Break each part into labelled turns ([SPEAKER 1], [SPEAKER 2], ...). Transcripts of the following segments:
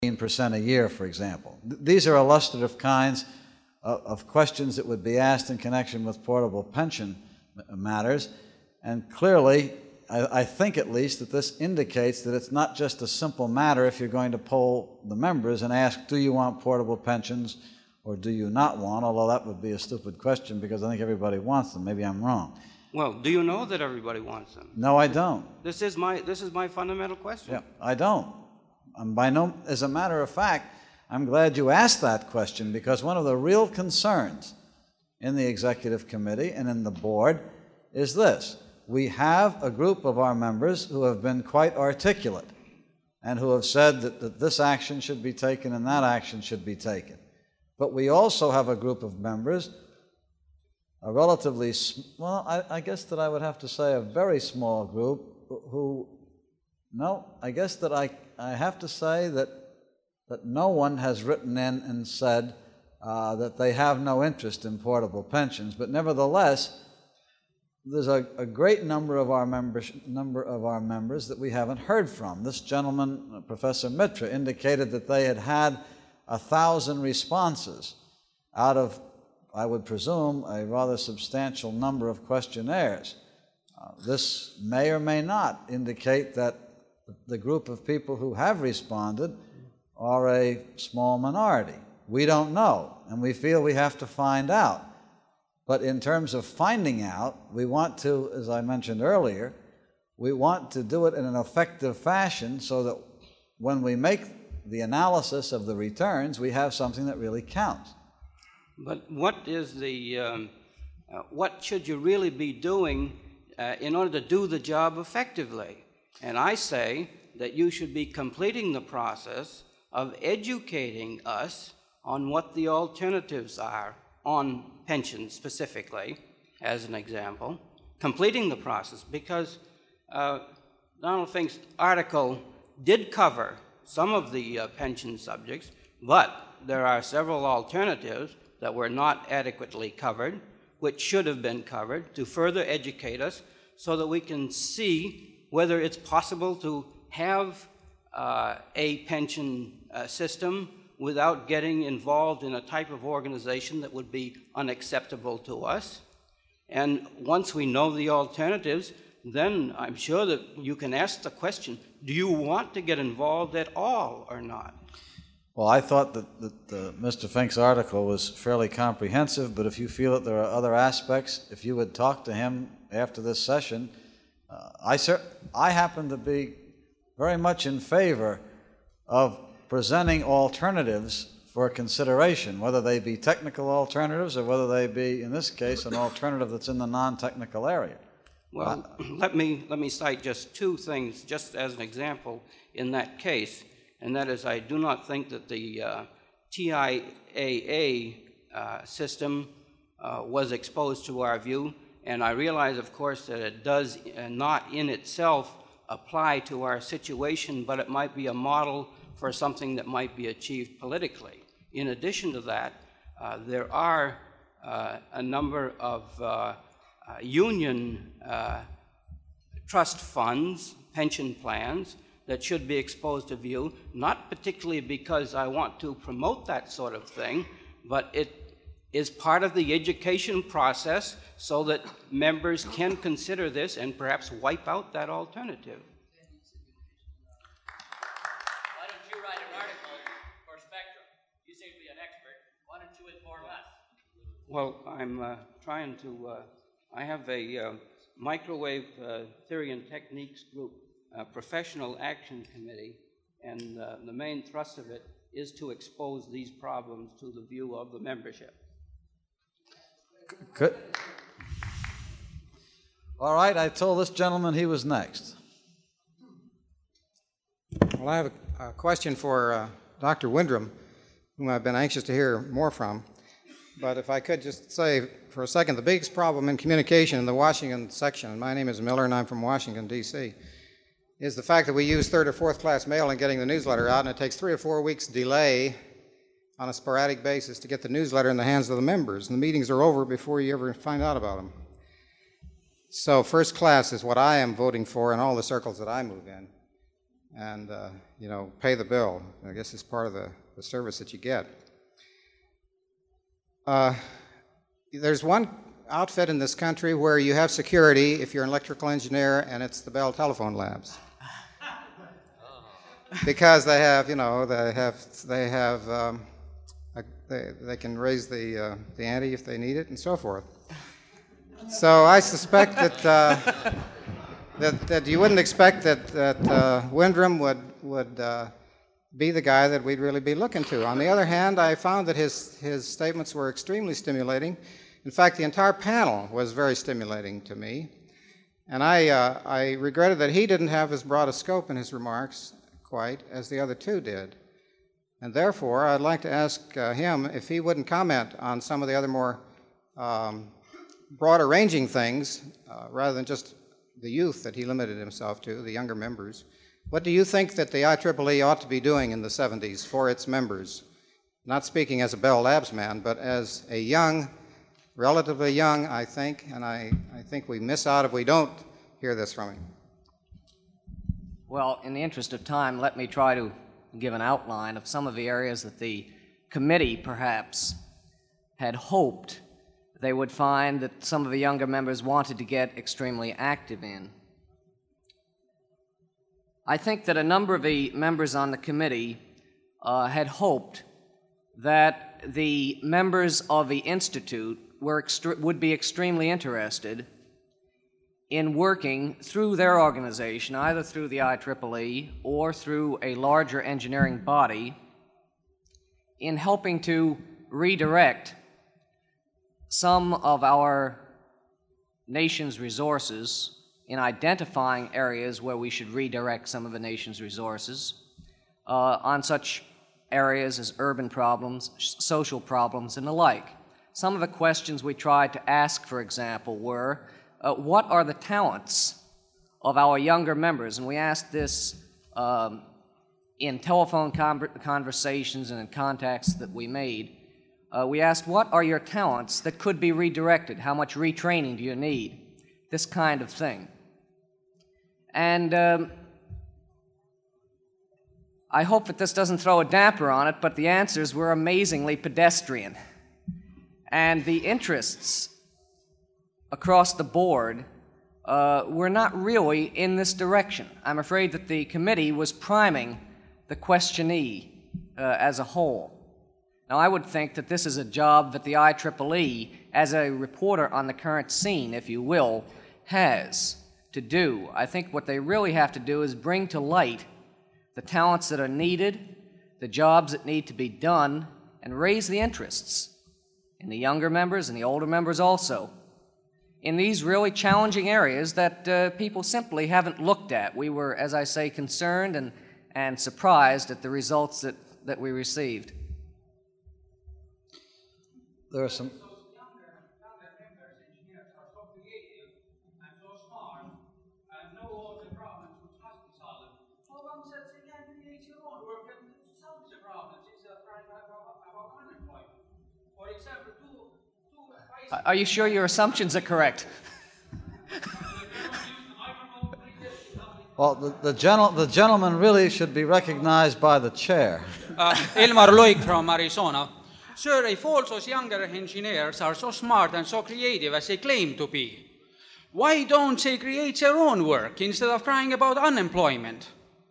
[SPEAKER 1] 15% a year, for example. These are illustrative kinds of questions that would be asked in connection with portable pension matters, and clearly, I think at least, that this indicates that it's not just a simple matter if you're going to poll the members and ask, do you want portable pensions or do you not want, although that would be a stupid question because I think everybody wants them. Maybe I'm wrong.
[SPEAKER 2] Well, do you know that everybody wants them?
[SPEAKER 1] No, I don't.
[SPEAKER 2] This is my fundamental question.
[SPEAKER 1] Yeah, I don't. As a matter of fact, I'm glad you asked that question, because one of the real concerns in the executive committee and in the board is this. We have a group of our members who have been quite articulate and who have said that this action should be taken and that action should be taken. But we also have a group of members, a relatively, well, I guess that I would have to say a very small group I guess that I have to say that no one has written in and said that they have no interest in portable pensions, but nevertheless, there's a great number of our members that we haven't heard from. This gentleman, Professor Mitra, indicated that they had 1,000 responses out of, I would presume, a rather substantial number of questionnaires. This may or may not indicate that the group of people who have responded are a small minority. We don't know, and we feel we have to find out. But in terms of finding out, we want to, as I mentioned earlier, we want to do it in an effective fashion so that when we make the analysis of the returns, we have something that really counts.
[SPEAKER 2] But what should you really be doing in order to do the job effectively? And I say that you should be completing the process of educating us on what the alternatives are on pensions specifically, as an example, completing the process, because Donald Fink's article did cover some of the pension subjects, but there are several alternatives that were not adequately covered, which should have been covered, to further educate us so that we can see whether it's possible to have a pension system without getting involved in a type of organization that would be unacceptable to us. And once we know the alternatives, then I'm sure that you can ask the question, do you want to get involved at all or not?
[SPEAKER 1] Well, I thought that Mr. Fink's article was fairly comprehensive, but if you feel that there are other aspects, if you would talk to him after this session, I happen to be very much in favor of presenting alternatives for consideration, whether they be technical alternatives or whether they be, in this case, an alternative that's in the non-technical area.
[SPEAKER 2] Well, let me cite just two things, just as an example in that case, and that is I do not think that the TIAA system was exposed to our view, and I realize, of course, that it does not in itself apply to our situation, but it might be a model for something that might be achieved politically. In addition to that, there are a number of union trust funds, pension plans, that should be exposed to view, not particularly because I want to promote that sort of thing, but it is part of the education process so that members can consider this and perhaps wipe out that alternative.
[SPEAKER 3] Why don't you write an article for Spectrum? You seem to be an expert. Why don't you inform us?
[SPEAKER 2] Well, I'm trying to, I have a microwave theory and techniques group, professional action committee, and the main thrust of it is to expose these problems to the view of the membership.
[SPEAKER 1] Good. All right, I told this gentleman he was next.
[SPEAKER 4] Well, I have a question for Dr. Windrum, whom I've been anxious to hear more from. But if I could just say for a second, the biggest problem in communication in the Washington section, and my name is Miller and I'm from Washington, D.C., is the fact that we use third or fourth class mail in getting the newsletter out, and it takes 3 or 4 weeks delay on a sporadic basis to get the newsletter in the hands of the members, and the meetings are over before you ever find out about them. So first class is what I am voting for in all the circles that I move in. and pay the bill. I guess it's part of the service that you get. There's one outfit in this country where you have security if you're an electrical engineer, and it's the Bell Telephone Labs. Because they can raise the ante if they need it and so forth. So I suspect that you wouldn't expect that Windrum would be the guy that we'd really be looking to. On the other hand, I found that his statements were extremely stimulating. In fact, the entire panel was very stimulating to me. And I regretted that he didn't have as broad a scope in his remarks quite as the other two did. And therefore, I'd like to ask him if he wouldn't comment on some of the other more broader ranging things, rather than just the youth that he limited himself to, the younger members. What do you think that the IEEE ought to be doing in the 70s for its members? Not speaking as a Bell Labs man, but as a young, relatively young, I think, and I think we miss out if we don't hear this from him.
[SPEAKER 5] Well, in the interest of time, let me try to give an outline of some of the areas that the committee perhaps had hoped they would find that some of the younger members wanted to get extremely active in. I think that a number of the members on the committee had hoped that the members of the Institute would be extremely interested in working through their organization, either through the IEEE or through a larger engineering body, in helping to redirect some of our nation's resources, in identifying areas where we should redirect some of the nation's resources on such areas as urban problems, social problems, and the like. Some of the questions we tried to ask, for example, were, what are the talents of our younger members? And we asked this in telephone conversations and in contacts that we made. We asked, what are your talents that could be redirected? How much retraining do you need? This kind of thing. And I hope that this doesn't throw a damper on it, but the answers were amazingly pedestrian. And the interests across the board were not really in this direction. I'm afraid that the committee was priming the questionee as a whole. Now, I would think that this is a job that the IEEE, as a reporter on the current scene, if you will, has to do. I think what they really have to do is bring to light the talents that are needed, the jobs that need to be done, and raise the interests in the younger members and the older members also, in these really challenging areas that people simply haven't looked at. We were, as I say, concerned and surprised at the results that we received.
[SPEAKER 1] There are some...
[SPEAKER 5] Are you sure your assumptions are correct?
[SPEAKER 1] Well, the gentleman really should be recognized by the chair.
[SPEAKER 6] Elmar Loik from Arizona. Sir, if all those younger engineers are so smart and so creative as they claim to be, why don't they create their own work instead of crying about unemployment?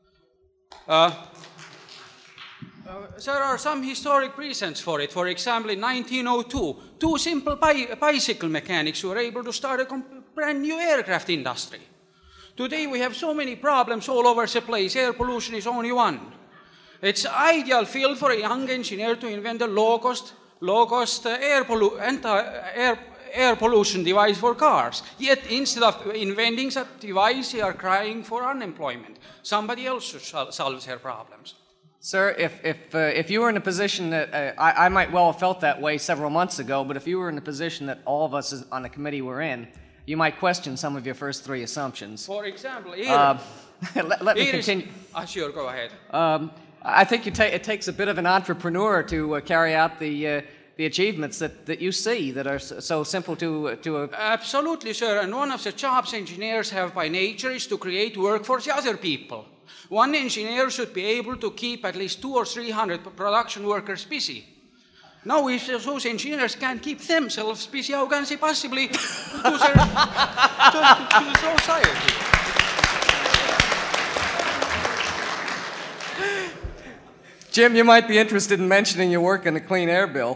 [SPEAKER 6] There are some historic reasons for it. For example, in 1902, two simple bicycle mechanics were able to start a brand new aircraft industry. Today we have so many problems all over the place. Air pollution is only one. It's ideal field for a young engineer to invent a low-cost air pollution device for cars. Yet instead of inventing that device, they are crying for unemployment. Somebody else should solve their problems.
[SPEAKER 5] Sir, if you were in a position that, I might well have felt that way several months ago, but if you were in a position that all of us on the committee were in, you might question some of your first three assumptions.
[SPEAKER 6] For example, here...
[SPEAKER 5] let me continue.
[SPEAKER 6] Sure, go ahead.
[SPEAKER 5] I think it takes a bit of an entrepreneur to carry out the achievements that you see that are so simple to
[SPEAKER 6] Absolutely, sir. And one of the jobs engineers have by nature is to create work for the other people. One engineer should be able to keep at least 200 or 300 production workers busy. Now, if those engineers can't keep themselves busy, how can they possibly do their to the society?
[SPEAKER 5] Jim, you might be interested in mentioning your work in the Clean Air Bill.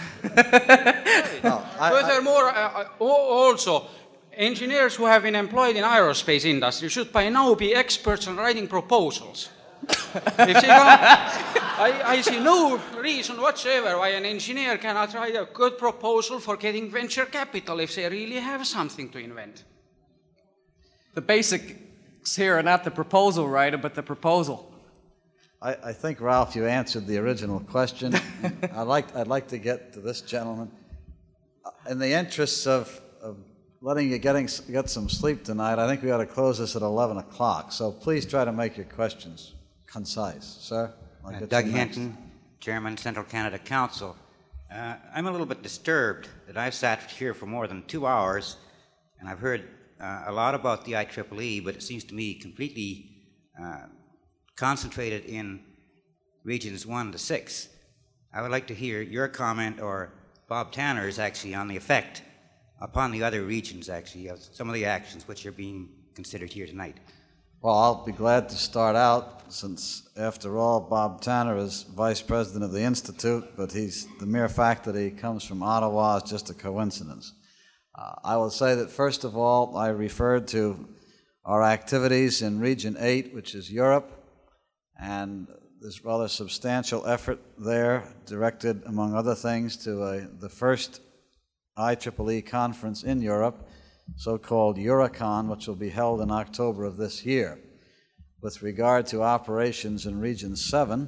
[SPEAKER 6] Furthermore, also, engineers who have been employed in aerospace industry should by now be experts on writing proposals. If they don't, I see no reason whatsoever why an engineer cannot write a good proposal for getting venture capital if they really have something to invent.
[SPEAKER 5] The basics here are not the proposal writer, but the proposal.
[SPEAKER 1] I think, Ralph, you answered the original question. I'd like to get to this gentleman. In the interests of letting you get some sleep tonight, I think we ought to close this at 11 o'clock. So please try to make your questions concise. Sir?
[SPEAKER 7] Doug Hinton, Chairman, Central Canada Council. I'm a little bit disturbed that I've sat here for more than 2 hours, and I've heard a lot about the IEEE, but it seems to me completely concentrated in regions 1 to 6. I would like to hear your comment, or Bob Tanner's actually, on the effect upon the other regions, actually, of some of the actions which are being considered here tonight.
[SPEAKER 1] Well, I'll be glad to start out, since, after all, Bob Tanner is vice president of the Institute, but the mere fact that he comes from Ottawa is just a coincidence. I will say that, first of all, I referred to our activities in Region 8, which is Europe, and there's rather substantial effort there directed, among other things, to the first IEEE conference in Europe, so-called Eurocon, which will be held in October of this year. With regard to operations in Region 7,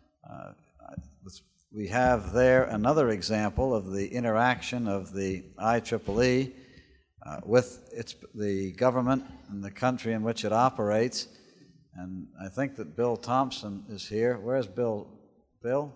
[SPEAKER 1] we have there another example of the interaction of the IEEE with the government and the country in which it operates. And I think that Bill Thompson is here. Where's Bill? Bill?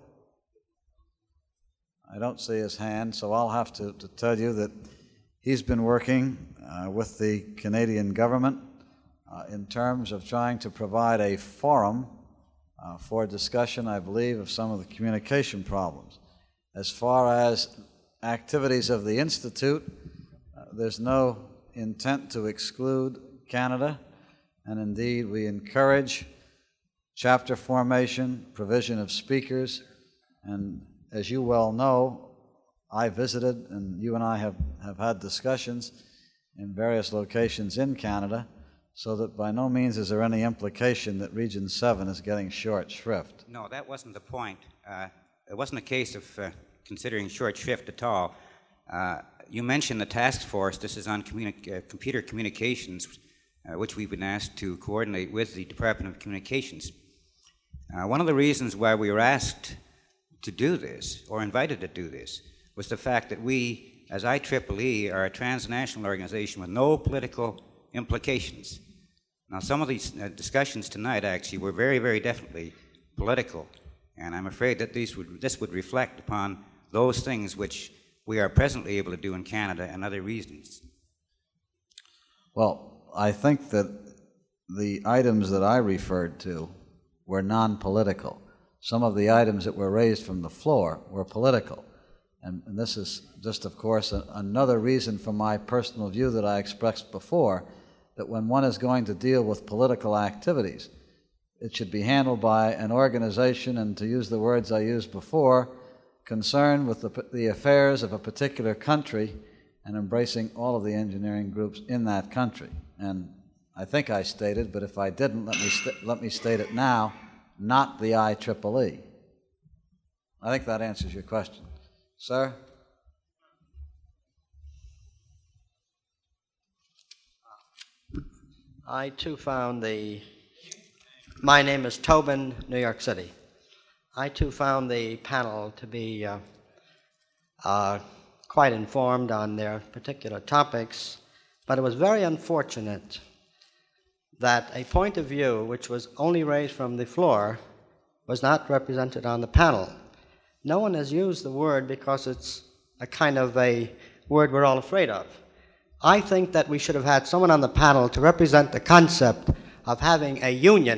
[SPEAKER 1] I don't see his hand, so I'll have to tell you that he's been working with the Canadian government in terms of trying to provide a forum for discussion, I believe, of some of the communication problems. As far as activities of the Institute, there's no intent to exclude Canada, and indeed we encourage chapter formation, provision of speakers, and as you well know, I visited, and you and I have had discussions in various locations in Canada, so that by no means is there any implication that Region 7 is getting short shrift.
[SPEAKER 7] No, that wasn't the point. It wasn't a case of considering short shrift at all. You mentioned the task force. This is on computer communications, which we've been asked to coordinate with the Department of Communications. One of the reasons why we were asked to do this, or invited to do this, was the fact that we, as IEEE, are a transnational organization with no political implications. Now, some of these discussions tonight actually were very, very definitely political, and I'm afraid that this would reflect upon those things which we are presently able to do in Canada and other regions.
[SPEAKER 1] Well, I think that the items that I referred to were non-political. Some of the items that were raised from the floor were political. And this is just, of course, another reason for my personal view that I expressed before, that when one is going to deal with political activities, it should be handled by an organization, and to use the words I used before, concerned with the affairs of a particular country and embracing all of the engineering groups in that country. And I think I stated, but if I didn't, let me state it now, not the IEEE. I think that answers your question. Sir?
[SPEAKER 8] I too found my name is Tobin, New York City. I too found the panel to be quite informed on their particular topics, but it was very unfortunate that a point of view which was only raised from the floor was not represented on the panel. No one has used the word because it's a kind of a word we're all afraid of. I think that we should have had someone on the panel to represent the concept of having a union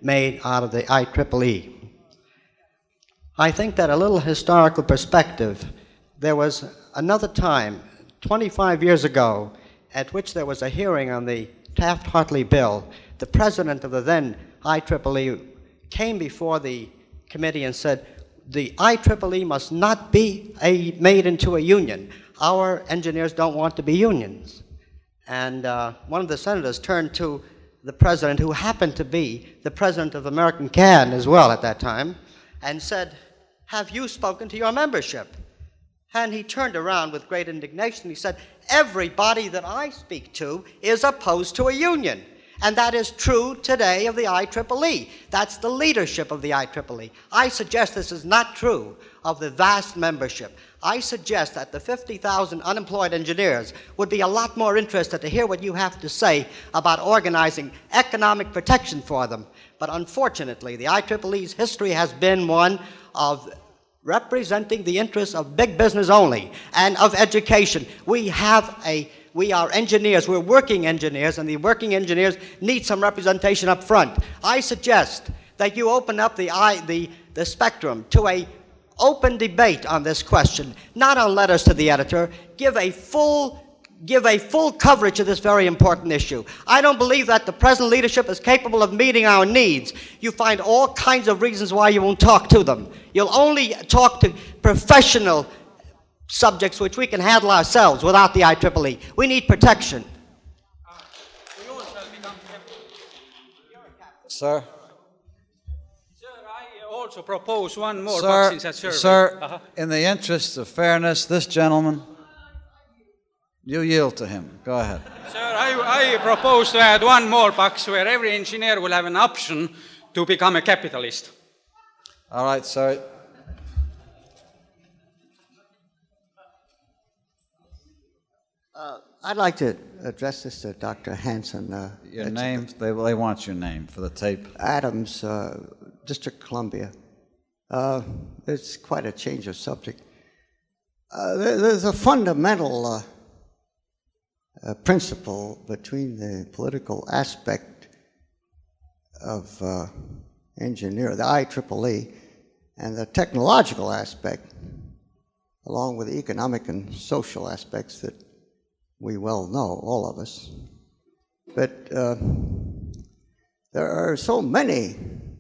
[SPEAKER 8] made out of the IEEE. I think that a little historical perspective, there was another time, 25 years ago, at which there was a hearing on the Taft-Hartley bill. The president of the then IEEE came before the committee and said, the IEEE must not be made into a union. Our engineers don't want to be unions. And one of the senators turned to the president, who happened to be the president of American CAD as well at that time, and said, have you spoken to your membership? And he turned around with great indignation. He said, everybody that I speak to is opposed to a union. And that is true today of the IEEE. That's the leadership of the IEEE. I suggest this is not true of the vast membership. I suggest that the 50,000 unemployed engineers would be a lot more interested to hear what you have to say about organizing economic protection for them. But unfortunately, the IEEE's history has been one of representing the interests of big business only and of education. We are engineers, we're working engineers, and the working engineers need some representation up front. I suggest that you open up the spectrum to a open debate on this question, not on letters to the editor. Give a full coverage of this very important issue. I don't believe that the present leadership is capable of meeting our needs. You find all kinds of reasons why you won't talk to them. You'll only talk to professional subjects which we can handle ourselves without the IEEE. We need protection.
[SPEAKER 1] Sir?
[SPEAKER 6] Sir, I also propose one more box in that survey.
[SPEAKER 1] Sir, in the interest of fairness, this gentleman, you yield to him. Go ahead.
[SPEAKER 6] Sir, I propose to add one more box where every engineer will have an option to become a capitalist.
[SPEAKER 1] All right, sir.
[SPEAKER 9] I'd like to address this to Dr. Hanson.
[SPEAKER 1] Your name, they want your name for the tape.
[SPEAKER 9] Adams, District of Columbia. It's quite a change of subject. There's a fundamental principle between the political aspect of engineering, the IEEE, and the technological aspect, along with the economic and social aspects that we well know, all of us. But there are so many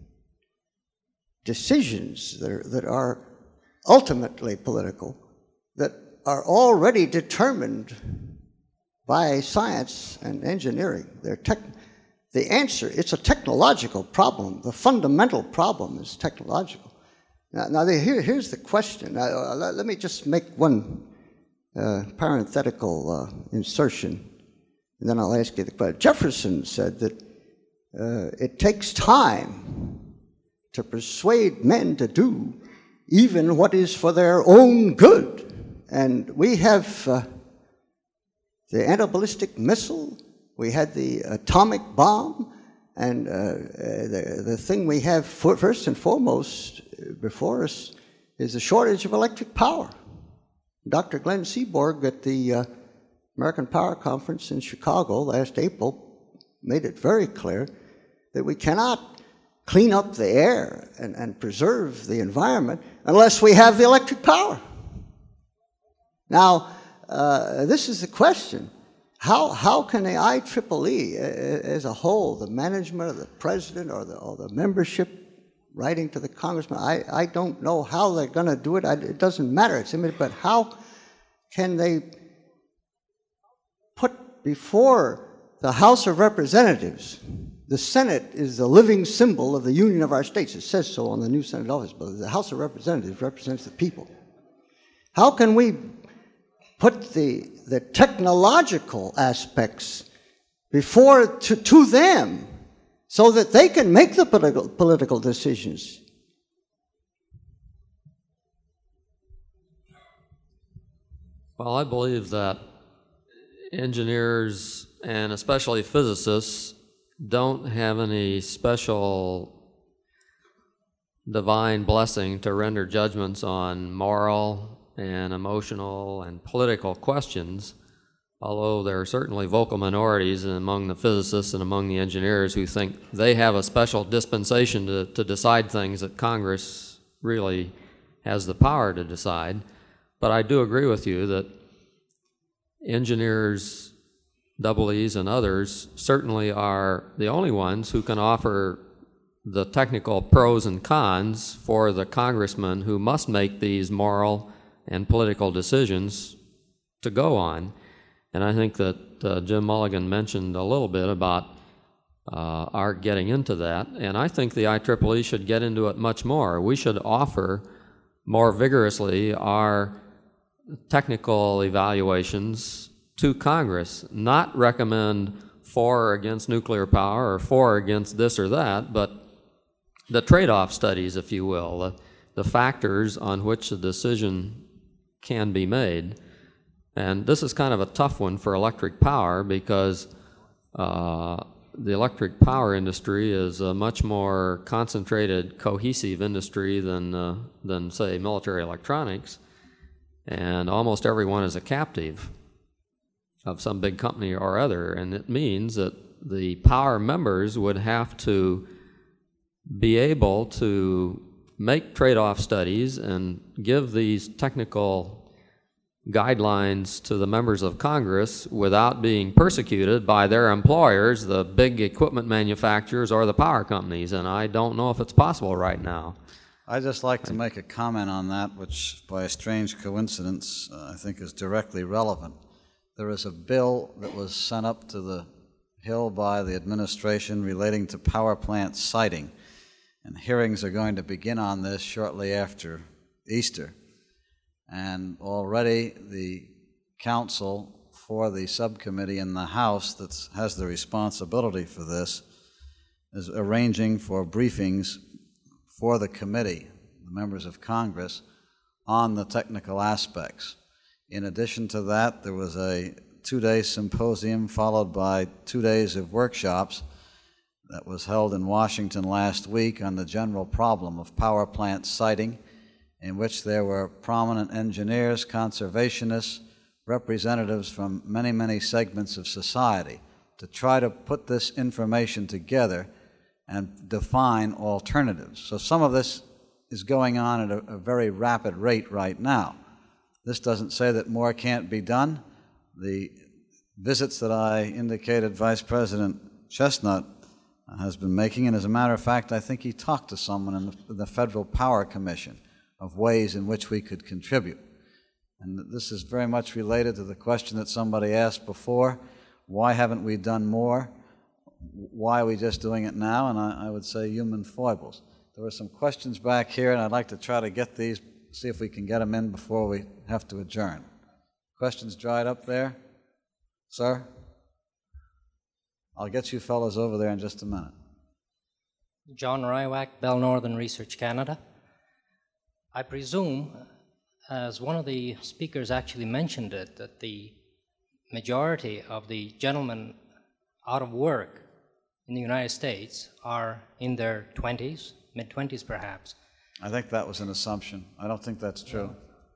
[SPEAKER 9] decisions that are ultimately political that are already determined by science and engineering. The answer, it's a technological problem. The fundamental problem is technological. Now here's the question. Let me just make one parenthetical insertion, and then I'll ask you the question. Jefferson said that it takes time to persuade men to do even what is for their own good. And we have the anti-ballistic missile, we had the atomic bomb, and the thing we have first and foremost before us is the shortage of electric power. Dr. Glenn Seaborg at the American Power Conference in Chicago last April made it very clear that we cannot clean up the air and preserve the environment unless we have the electric power. Now, this is the question. How can the IEEE as a whole, the management or the president or the membership writing to the congressman, I don't know how they're going to do it. It doesn't matter. But how can they put before the House of Representatives, the Senate is the living symbol of the union of our states. It says so on the new Senate office building. The House of Representatives represents the people. How can we put the technological aspects before to them so that they can make the political decisions?
[SPEAKER 10] Well, I believe that engineers and especially physicists don't have any special divine blessing to render judgments on moral and emotional and political questions, although there are certainly vocal minorities among the physicists and among the engineers who think they have a special dispensation to decide things that Congress really has the power to decide. But I do agree with you that engineers, EEs, and others certainly are the only ones who can offer the technical pros and cons for the congressmen who must make these moral and political decisions to go on. And I think that Jim Mulligan mentioned a little bit about our getting into that, and I think the IEEE should get into it much more. We should offer more vigorously our technical evaluations to Congress, not recommend for or against nuclear power or for or against this or that, but the trade-off studies, if you will, the factors on which a decision can be made. And this is kind of a tough one for electric power because the electric power industry is a much more concentrated, cohesive industry than say, military electronics, and almost everyone is a captive of some big company or other, and it means that the power members would have to be able to make trade-off studies and give these technical guidelines to the members of Congress without being persecuted by their employers, the big equipment manufacturers or the power companies, and I don't know if it's possible right now.
[SPEAKER 1] I'd just like to make a comment on that, which by a strange coincidence I think is directly relevant. There is a bill that was sent up to the Hill by the administration relating to power plant siting, and hearings are going to begin on this shortly after Easter. And already the counsel for the subcommittee in the House that has the responsibility for this is arranging for briefings for the committee, the members of Congress, on the technical aspects. In addition to that, there was a 2-day symposium followed by 2 days of workshops that was held in Washington last week on the general problem of power plant siting, in which there were prominent engineers, conservationists, representatives from many, many segments of society to try to put this information together and define alternatives. So some of this is going on at a very rapid rate right now. This doesn't say that more can't be done. The visits that I indicated Vice President Chestnut has been making, and as a matter of fact, I think he talked to someone in the Federal Power Commission of ways in which we could contribute. And this is very much related to the question that somebody asked before, why haven't we done more? Why are we just doing it now? And I would say human foibles. There were some questions back here, and I'd like to try to get these, see if we can get them in before we have to adjourn. Questions dried up there? Sir? I'll get you fellows over there in just a minute.
[SPEAKER 11] John Rywak, Bell Northern Research Canada. I presume, as one of the speakers actually mentioned it, that the majority of the gentlemen out of work in the United States are in their 20s, mid-20s perhaps.
[SPEAKER 1] I think that was an assumption. I don't think that's true.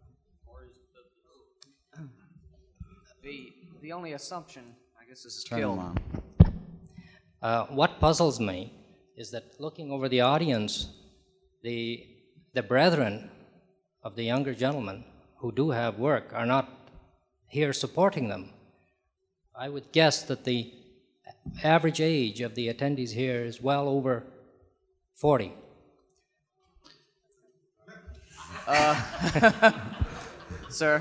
[SPEAKER 5] The only assumption, I guess, is
[SPEAKER 1] Turn
[SPEAKER 5] killed.
[SPEAKER 1] them on.
[SPEAKER 11] What puzzles me is that looking over the audience, the brethren of the younger gentlemen who do have work are not here supporting them. I would guess that the average age of the attendees here is well over 40.
[SPEAKER 5] Sir?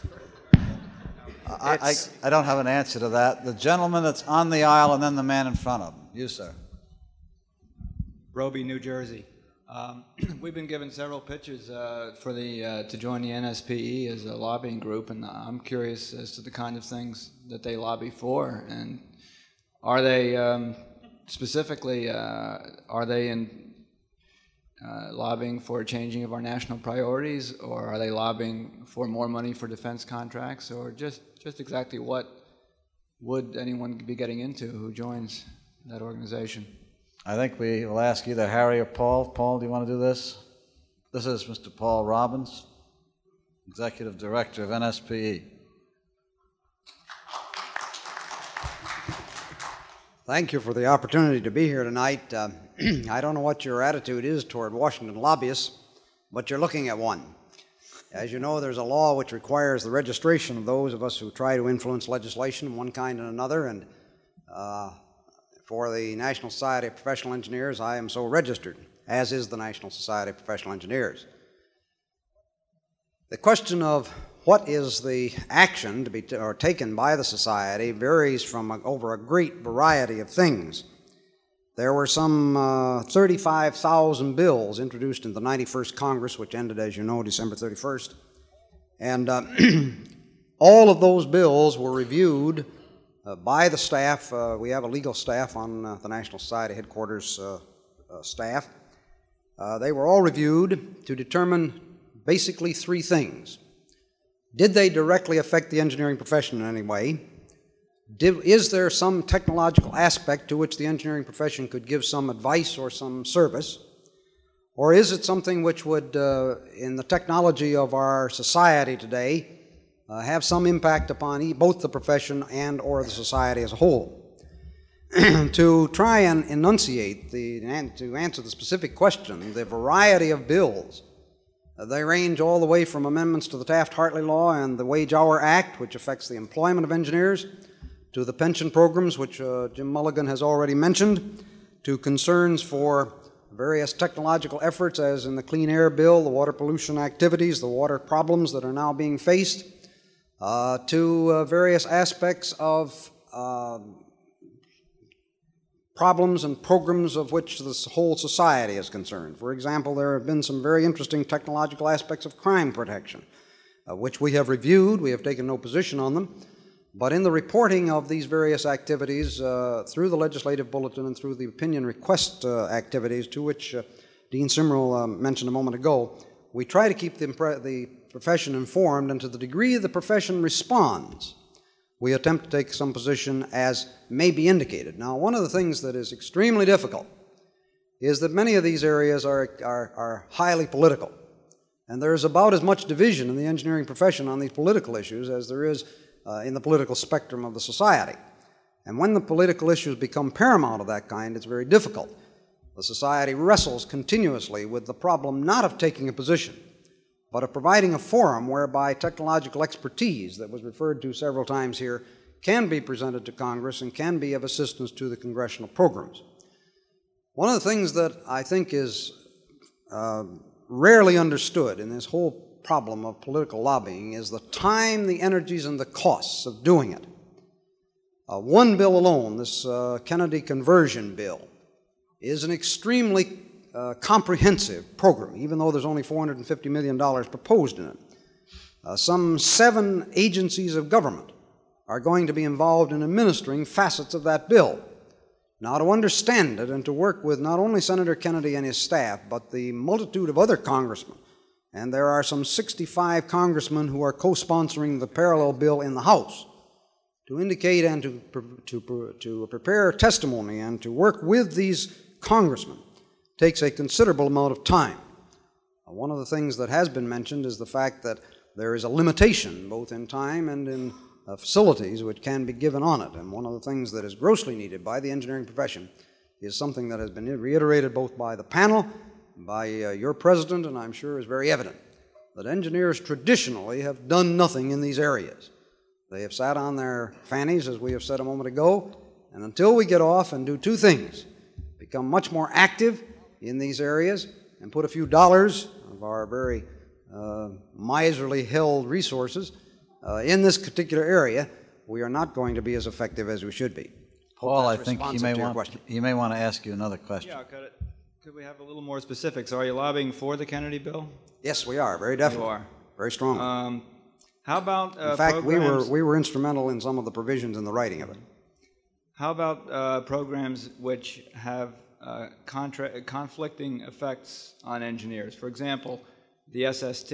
[SPEAKER 1] I don't have an answer to that. The gentleman that's on the aisle and then the man in front of him. You, sir.
[SPEAKER 12] Roby, New Jersey. We've been given several pitches for to join the NSPE as a lobbying group, and I'm curious as to the kind of things that they lobby for. And are they specifically are they in lobbying for changing of our national priorities, or are they lobbying for more money for defense contracts, or just exactly what would anyone be getting into who joins that organization?
[SPEAKER 1] I think we will ask either Harry or Paul. Paul, do you want to do this? This is Mr. Paul Robbins, Executive Director of NSPE.
[SPEAKER 13] Thank you for the opportunity to be here tonight. I don't know what your attitude is toward Washington lobbyists, but you're looking at one. As you know, there's a law which requires the registration of those of us who try to influence legislation of one kind and another, and for the National Society of Professional Engineers, I am so registered, as is the National Society of Professional Engineers. The question of what is the action to be taken by the society varies from over a great variety of things. There were some 35,000 bills introduced in the 91st Congress, which ended, as you know, December 31st. And all of those bills were reviewed by the staff. We have a legal staff on the National Society headquarters staff. They were all reviewed to determine basically three things. Did they directly affect the engineering profession in any way? Is there some technological aspect to which the engineering profession could give some advice or some service? Or is it something which would, in the technology of our society today, have some impact upon both the profession and or the society as a whole? To try and enunciate, to answer the specific question, the variety of bills, they range all the way from amendments to the Taft-Hartley Law and the Wage Hour Act, which affects the employment of engineers, to the pension programs, which Jim Mulligan has already mentioned, to concerns for various technological efforts, as in the Clean Air Bill, the water pollution activities, the water problems that are now being faced, to various aspects of problems and programs of which this whole society is concerned. For example, there have been some very interesting technological aspects of crime protection, which we have reviewed. We have taken no position on them. But in the reporting of these various activities through the legislative bulletin and through the opinion request activities, to which Dean Simrel mentioned a moment ago, we try to keep the profession informed, and to the degree the profession responds, we attempt to take some position as may be indicated. Now, one of the things that is extremely difficult is that many of these areas are highly political, and there is about as much division in the engineering profession on these political issues as there is in the political spectrum of the society. And when the political issues become paramount of that kind, it's very difficult. The society wrestles continuously with the problem not of taking a position, but of providing a forum whereby technological expertise that was referred to several times here can be presented to Congress and can be of assistance to the congressional programs. One of the things that I think is rarely understood in this whole problem of political lobbying is the time, the energies, and the costs of doing it. One bill alone, this Kennedy conversion bill, is an extremely comprehensive program, even though there's only $450 million proposed in it. Some 7 agencies of government are going to be involved in administering facets of that bill. Now, to understand it and to work with not only Senator Kennedy and his staff, but the multitude of other congressmen, and there are some 65 congressmen who are co-sponsoring the parallel bill in the House, to indicate and to prepare testimony and to work with these congressmen takes a considerable amount of time. One of the things that has been mentioned is the fact that there is a limitation both in time and in facilities which can be given on it. And one of the things that is grossly needed by the engineering profession is something that has been reiterated both by the panel, by your president, and I'm sure is very evident, that engineers traditionally have done nothing in these areas. They have sat on their fannies, as we have said a moment ago, and until we get off and do 2 things, become much more active in these areas and put a few dollars of our very miserly held resources in this particular area, we are not going to be as effective as we should be.
[SPEAKER 1] Paul, I think he may want to ask you another question.
[SPEAKER 12] Yeah, could we have a little more specifics? Are you lobbying for the Kennedy bill?
[SPEAKER 13] Yes, we are, very definitely.
[SPEAKER 12] You are.
[SPEAKER 13] Very strongly.
[SPEAKER 12] How about
[SPEAKER 13] in fact,
[SPEAKER 12] programs?
[SPEAKER 13] we were instrumental in some of the provisions in the writing of it.
[SPEAKER 12] How about programs which have conflicting effects on engineers? For example, the SST.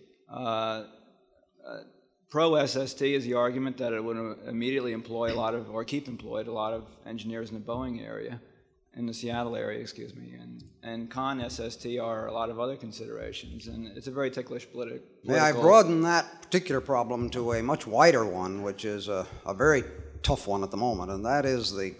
[SPEAKER 12] Pro-SST is the argument that it would immediately employ a lot of, or keep employed a lot of engineers in the Boeing area, in the Seattle area, excuse me, and con-SST are a lot of other considerations, and it's a very ticklish political...
[SPEAKER 13] May I broaden that particular problem to a much wider one, which is a very tough one at the moment, and that is the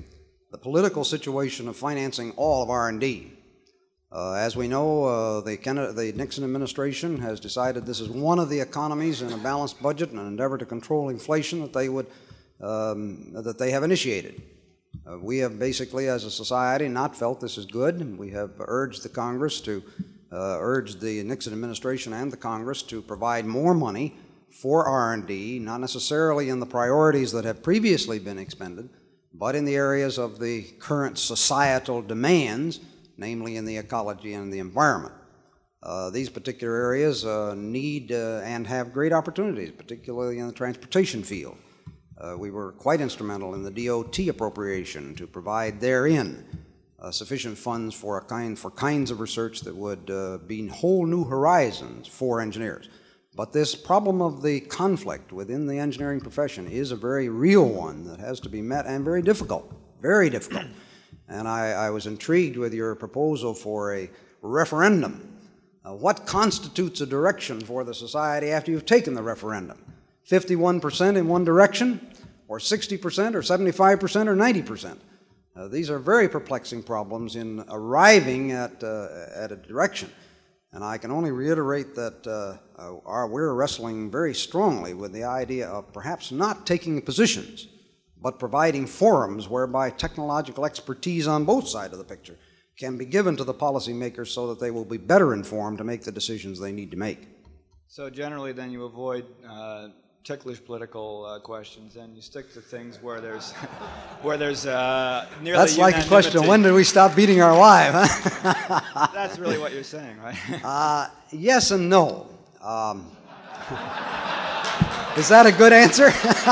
[SPEAKER 13] the political situation of financing all of R&D. As we know, the Nixon administration has decided this is one of the economies in a balanced budget and an endeavor to control inflation that they have initiated. We have basically, as a society, not felt this is good. We have urged the Congress to urge the Nixon administration and the Congress to provide more money for R&D, not necessarily in the priorities that have previously been expended, but in the areas of the current societal demands, namely in the ecology and the environment. These particular areas need and have great opportunities, particularly in the transportation field. We were quite instrumental in the DOT appropriation to provide therein sufficient funds for kinds of research that would be whole new horizons for engineers. But this problem of the conflict within the engineering profession is a very real one that has to be met, and very difficult, very difficult. And I was intrigued with your proposal for a referendum. What constitutes a direction for the society after you've taken the referendum? 51% in one direction, or 60%, or 75%, or 90%? These are very perplexing problems in arriving at a direction. And I can only reiterate that we're wrestling very strongly with the idea of perhaps not taking positions, but providing forums whereby technological expertise on both sides of the picture can be given to the policymakers so that they will be better informed to make the decisions they need to make.
[SPEAKER 12] So generally then you avoid ticklish political questions and you stick to things where there's nearly
[SPEAKER 13] That's like the question, when did we stop beating our wife? Huh?
[SPEAKER 12] That's really what you're saying, right?
[SPEAKER 13] Yes and no. Is that a good answer?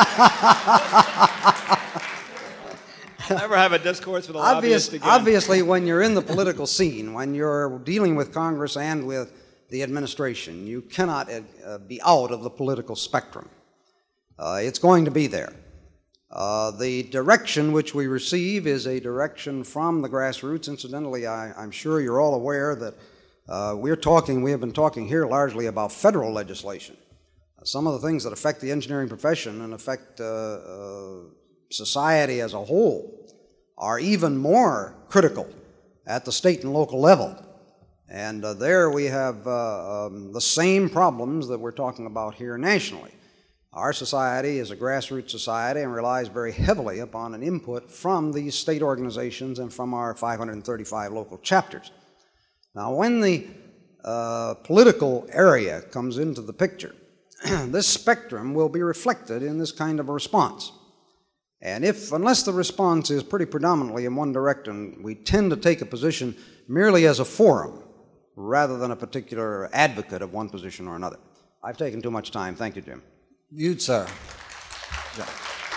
[SPEAKER 12] Never have a discourse with a lobbyist again.
[SPEAKER 13] Obviously, when you're in the political scene, when you're dealing with Congress and with the administration, you cannot be out of the political spectrum. It's going to be there. The direction which we receive is a direction from the grassroots. Incidentally, I'm sure you're all aware that we have been talking here largely about federal legislation. Some of the things that affect the engineering profession and affect society as a whole are even more critical at the state and local level. And there we have the same problems that we're talking about here nationally. Our society is a grassroots society and relies very heavily upon an input from these state organizations and from our 535 local chapters. Now, when the political area comes into the picture, this spectrum will be reflected in this kind of a response. And unless the response is pretty predominantly in one direction, we tend to take a position merely as a forum rather than a particular advocate of one position or another. I've taken too much time. Thank you, Jim.
[SPEAKER 1] You, sir. Yeah.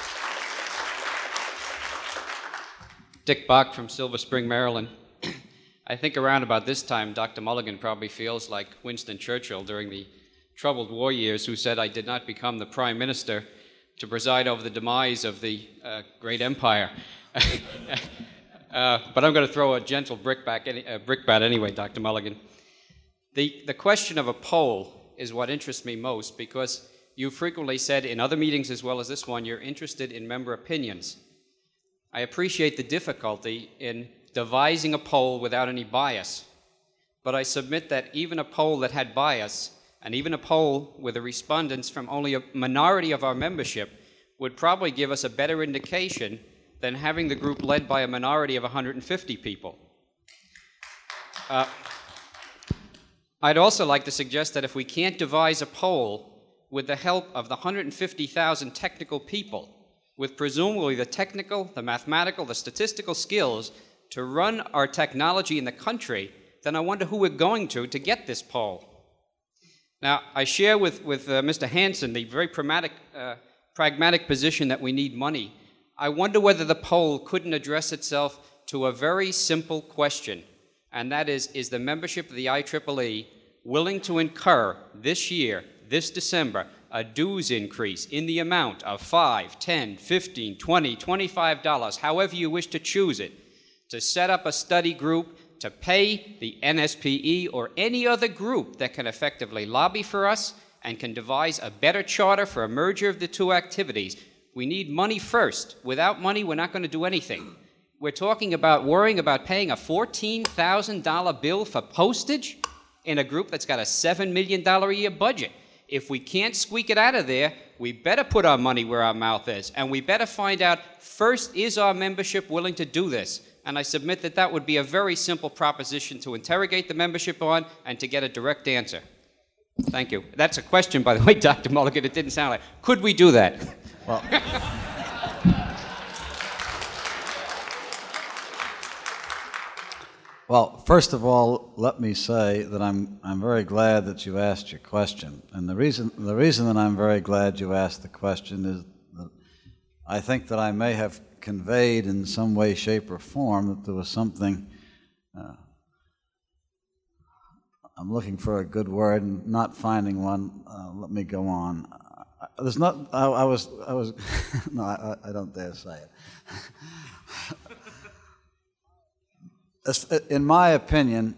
[SPEAKER 14] Dick Bach from Silver Spring, Maryland. I think around about this time, Dr. Mulligan probably feels like Winston Churchill during the troubled war years, who said, "I did not become the prime minister to preside over the demise of the great empire." But I'm going to throw a gentle brickbat anyway, Dr. Mulligan. The question of a poll is what interests me most, because you frequently said in other meetings as well as this one, you're interested in member opinions. I appreciate the difficulty in devising a poll without any bias, but I submit that even a poll that had bias, and even a poll with the respondents from only a minority of our membership, would probably give us a better indication than having the group led by a minority of 150 people. I'd also like to suggest that if we can't devise a poll with the help of the 150,000 technical people, with presumably the technical, the mathematical, the statistical skills to run our technology in the country, then I wonder who we're going to get this poll. Now, I share with Mr. Hansen the very pragmatic position that we need money. I wonder whether the poll couldn't address itself to a very simple question, and that is the membership of the IEEE willing to incur this year, this December, a dues increase in the amount of $5, $10, $15, $20, $25, however you wish to choose it, to set up a study group to pay the NSPE or any other group that can effectively lobby for us and can devise a better charter for a merger of the two activities. We need money first. Without money, we're not going to do anything. We're talking about worrying about paying a $14,000 bill for postage in a group that's got a $7 million a year budget. If we can't squeak it out of there, we better put our money where our mouth is, and we better find out first, is our membership willing to do this? And I submit that that would be a very simple proposition to interrogate the membership on and to get a direct answer. Thank you. That's a question, by the way, Dr. Mulligan. It didn't sound like. Could we do that?
[SPEAKER 1] Well, well, first of all, let me say that I'm very glad that you asked your question. And the reason that I'm very glad you asked the question is that I think that I may have conveyed in some way, shape, or form that there was something, I'm looking for a good word and not finding one. Let me go on. There's not, I was, no, I don't dare say it. In my opinion,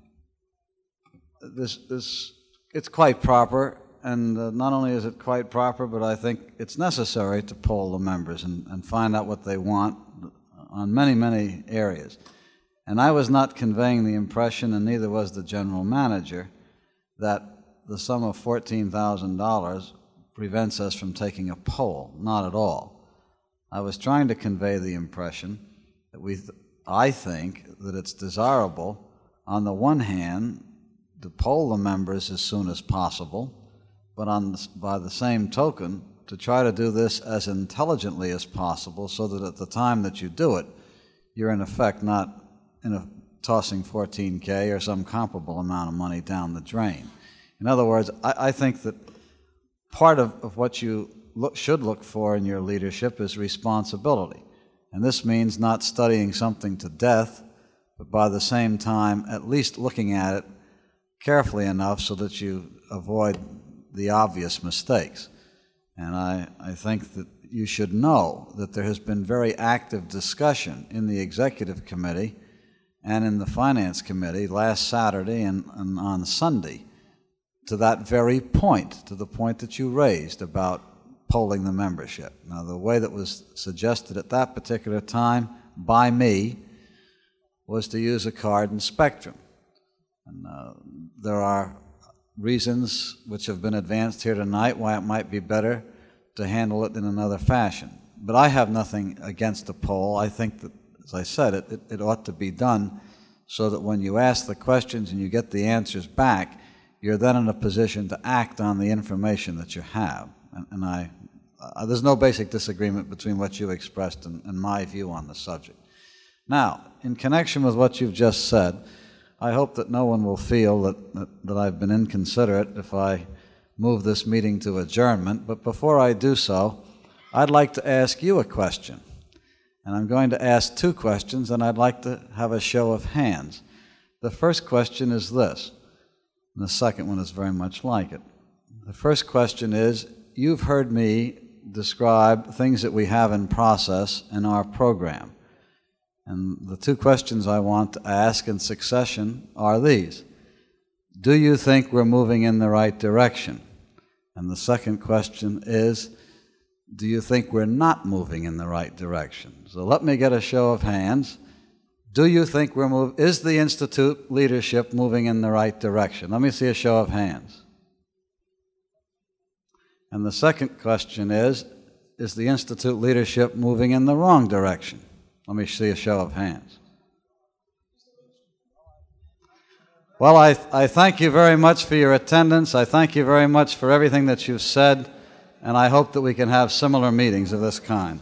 [SPEAKER 1] it's quite proper, and not only is it quite proper, but I think it's necessary to poll the members and find out what they want on many, many areas. And I was not conveying the impression, and neither was the general manager, that the sum of $14,000 prevents us from taking a poll. Not at all. I was trying to convey the impression that I think that it's desirable, on the one hand, to poll the members as soon as possible, but by the same token, to try to do this as intelligently as possible so that at the time that you do it, you're in effect not tossing $14K or some comparable amount of money down the drain. In other words, I think that part of what you should look for in your leadership is responsibility. And this means not studying something to death, but by the same time at least looking at it carefully enough so that you avoid the obvious mistakes. And I think that you should know that there has been very active discussion in the Executive Committee and in the Finance Committee last Saturday and on Sunday to that very point, to the point that you raised about polling the membership. Now, the way that was suggested at that particular time by me was to use a card and spectrum. And there are reasons which have been advanced here tonight why it might be better to handle it in another fashion. But I have nothing against a poll. I think that, as I said, it ought to be done so that when you ask the questions and you get the answers back, you're then in a position to act on the information that you have. And there's no basic disagreement between what you expressed and my view on the subject. Now, in connection with what you've just said, I hope that no one will feel that I've been inconsiderate if I move this meeting to adjournment. But before I do so, I'd like to ask you a question. And I'm going to ask two questions, and I'd like to have a show of hands. The first question is this, and the second one is very much like it. The first question is, you've heard me describe things that we have in process in our program. And the two questions I want to ask in succession are these. Do you think we're moving in the right direction? And the second question is, do you think we're not moving in the right direction? So let me get a show of hands. Do you think is the Institute leadership moving in the right direction? Let me see a show of hands. And the second question is the Institute leadership moving in the wrong direction? Let me see a show of hands. Well, I thank you very much for your attendance. I thank you very much for everything that you've said, and I hope that we can have similar meetings of this kind.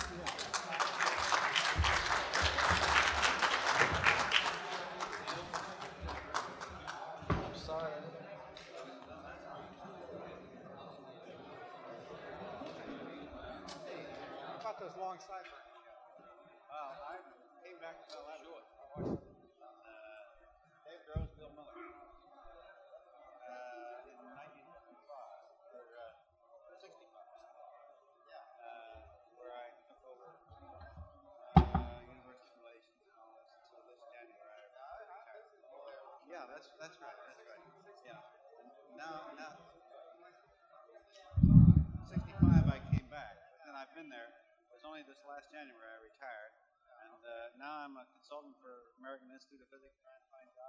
[SPEAKER 15] That's right. Yeah. Now, 65 I came back, and I've been there. It was only this last January I retired, and now I'm a consultant for American Institute of Physics, trying to find jobs.